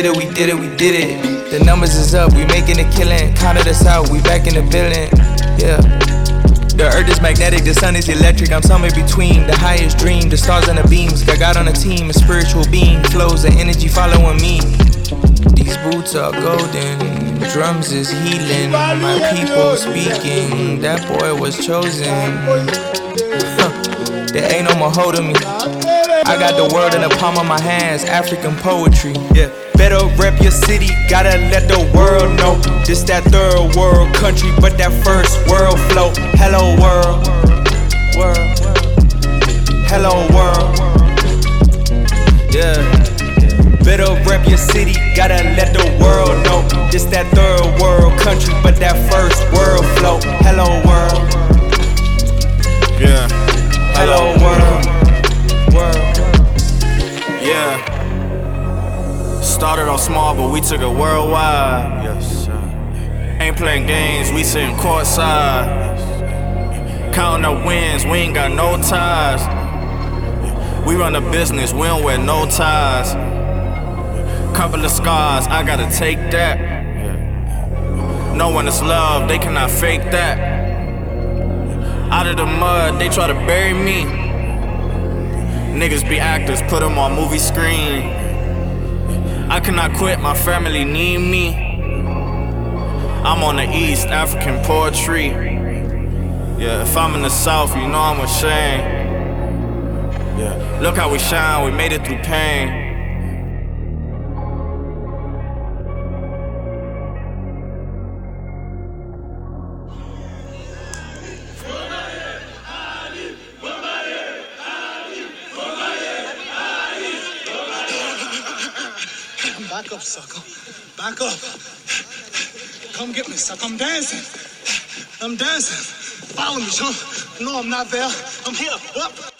did it, we did it, we did it. The numbers is up, we making a killing. Counted us out, we back in the building. Yeah. The earth is magnetic, the sun is electric. I'm somewhere between the highest dream, the stars and the beams. Got God on the team, a spiritual being. Flows, the energy following me. These boots are golden, drums is healing. My people speaking, that boy was chosen. There ain't no more holding me. I got the world in the palm of my hands, African poetry. Yeah, better rep your city, gotta let the world know. This that third world country, but that first world flow. Hello world, world, hello world. Yeah, better rep your city, gotta let the world know. This that third world country, but that first world flow. Hello world. Yeah. Hello world, world. Yeah. Started off small, but we took it worldwide. Yes, sir. Ain't playing games, we sitting courtside. Counting up wins, we ain't got no ties. We run a business, we don't wear no ties. Couple of scars, I gotta take that. No one is love, they cannot fake that. Out of the mud, they try to bury me. Niggas be actors, put them on movie screen. I cannot quit, my family need me. I'm on the East, African poetry. Yeah, if I'm in the South, you know I'm ashamed. Yeah, look how we shine, we made it through pain. Back up, sucker. Back up. Come get me, sucker. I'm dancing. I'm dancing. Follow me, son. No, I'm not there. I'm here. Up.